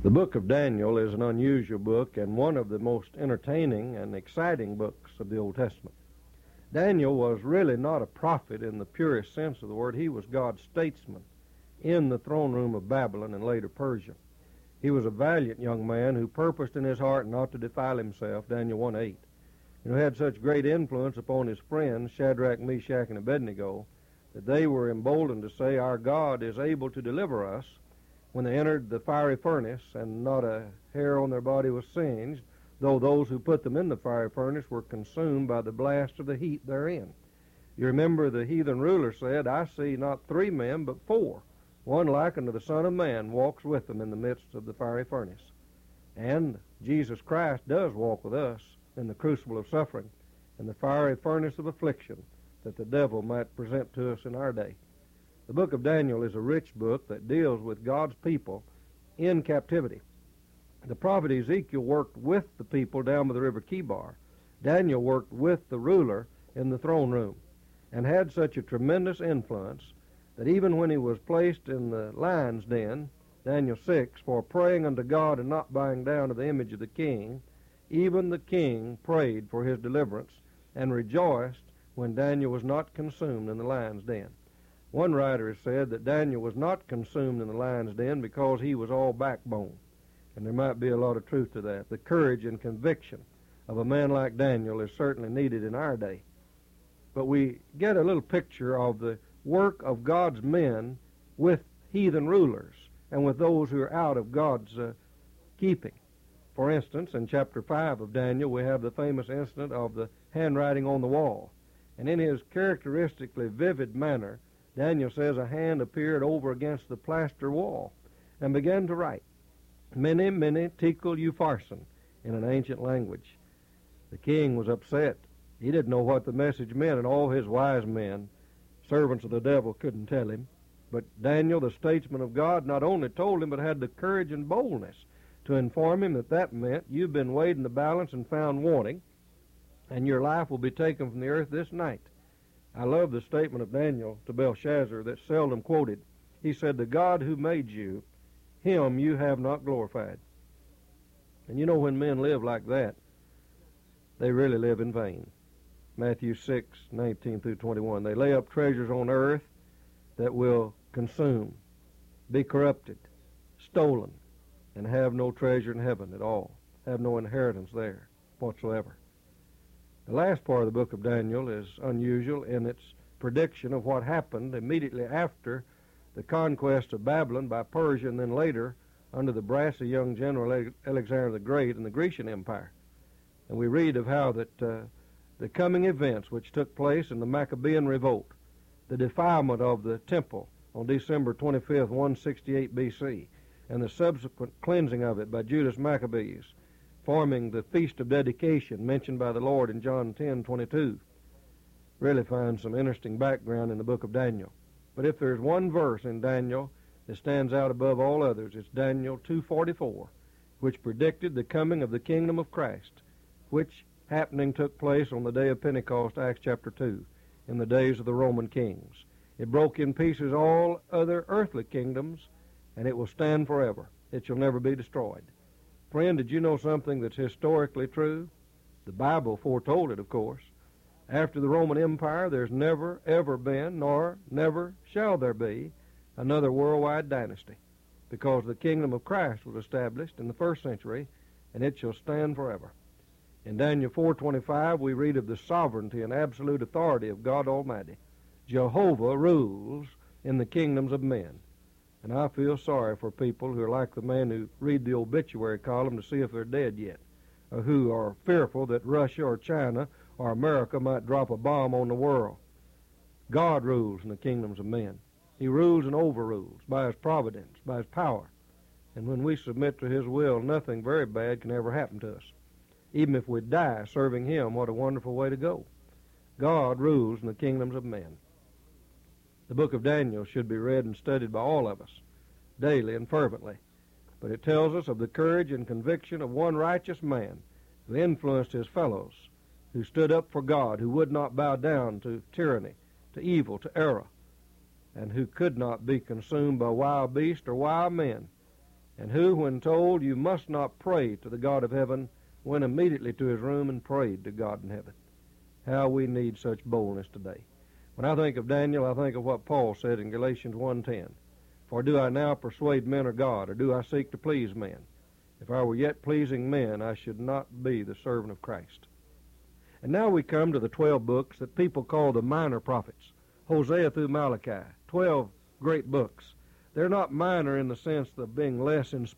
The book of Daniel is an unusual book and one of the most entertaining and exciting books of the Old Testament. Daniel was really not a prophet in the purest sense of the word. He was God's statesman in the throne room of Babylon and later Persia. He was a valiant young man who purposed in his heart not to defile himself, Daniel 1:8. He had such great influence upon his friends, Shadrach, Meshach, and Abednego, that they were emboldened to say, "Our God is able to deliver us," when they entered the fiery furnace, and not a hair on their body was singed, though those who put them in the fiery furnace were consumed by the blast of the heat therein. You remember the heathen ruler said, "I see not 3 men, but 4. One like unto the Son of Man walks with them in the midst of the fiery furnace." And Jesus Christ does walk with us in the crucible of suffering, in the fiery furnace of affliction that the devil might present to us in our day. The book of Daniel is a rich book that deals with God's people in captivity. The prophet Ezekiel worked with the people down by the river Kibar. Daniel worked with the ruler in the throne room and had such a tremendous influence that even when he was placed in the lion's den, Daniel 6, for praying unto God and not bowing down to the image of the king, even the king prayed for his deliverance and rejoiced when Daniel was not consumed in the lion's den. One writer has said that Daniel was not consumed in the lion's den because he was all backbone. And there might be a lot of truth to that. The courage and conviction of a man like Daniel is certainly needed in our day. But we get a little picture of the work of God's men with heathen rulers and with those who are out of God's keeping. For instance, in chapter 5 of Daniel, we have the famous incident of the handwriting on the wall. And in his characteristically vivid manner, Daniel says a hand appeared over against the plaster wall and began to write, "Mene, mene, tekel, upharsin," in an ancient language. The king was upset. He didn't know what the message meant, and all his wise men, servants of the devil, couldn't tell him. But Daniel, the statesman of God, not only told him, but had the courage and boldness to inform him that meant you've been weighed in the balance and found wanting, and your life will be taken from the earth this night. I love the statement of Daniel to Belshazzar that's seldom quoted. He said, "The God who made you, him you have not glorified." And you know, when men live like that, they really live in vain. Matthew 6:19 through 21. They lay up treasures on earth that will consume, be corrupted, stolen, and have no treasure in heaven at all, have no inheritance there whatsoever. The last part of the book of Daniel is unusual in its prediction of what happened immediately after the conquest of Babylon by Persia, and then later under the brassy young general Alexander the Great in the Grecian Empire. And we read of how that the coming events which took place in the Maccabean revolt, the defilement of the temple on December 25th, 168 B.C., and the subsequent cleansing of it by Judas Maccabees, forming the Feast of Dedication mentioned by the Lord in John 10:22, really find some interesting background in the book of Daniel. But if there's one verse in Daniel that stands out above all others, it's Daniel 2:44, which predicted the coming of the kingdom of Christ, which happening took place on the day of Pentecost, Acts chapter 2, in the days of the Roman kings. It broke in pieces all other earthly kingdoms, and it will stand forever. It shall never be destroyed. Friend, did you know something that's historically true? The Bible foretold it, of course. After the Roman Empire, there's never, ever been, nor never shall there be, another worldwide dynasty, because the kingdom of Christ was established in the 1st century, and it shall stand forever. In Daniel 4:25, we read of the sovereignty and absolute authority of God Almighty. Jehovah rules in the kingdoms of men. And I feel sorry for people who are like the man who read the obituary column to see if they're dead yet, or who are fearful that Russia or China or America might drop a bomb on the world. God rules in the kingdoms of men. He rules and overrules by his providence, by his power. And when we submit to his will, nothing very bad can ever happen to us. Even if we die serving him, what a wonderful way to go. God rules in the kingdoms of men. The book of Daniel should be read and studied by all of us, daily and fervently. But it tells us of the courage and conviction of one righteous man who influenced his fellows, who stood up for God, who would not bow down to tyranny, to evil, to error, and who could not be consumed by wild beasts or wild men, and who, when told you must not pray to the God of heaven, went immediately to his room and prayed to God in heaven. How we need such boldness today. When I think of Daniel, I think of what Paul said in Galatians 1:10. For do I now persuade men or God, or do I seek to please men? If I were yet pleasing men, I should not be the servant of Christ. And now we come to the 12 books that people call the minor prophets, Hosea through Malachi, 12 great books. They're not minor in the sense of being less